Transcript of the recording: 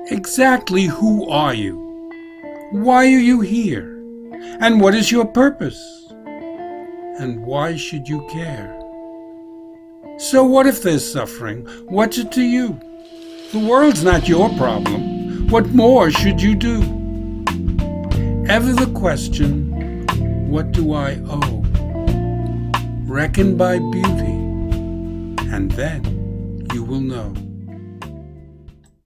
Exactly who are you? Why are you here? And what is your purpose? And why should you care? So what if there's suffering? What's it to you? The world's not your problem. What more should you do? Ever the question, what do I owe? Reckon by beauty, and then you will know.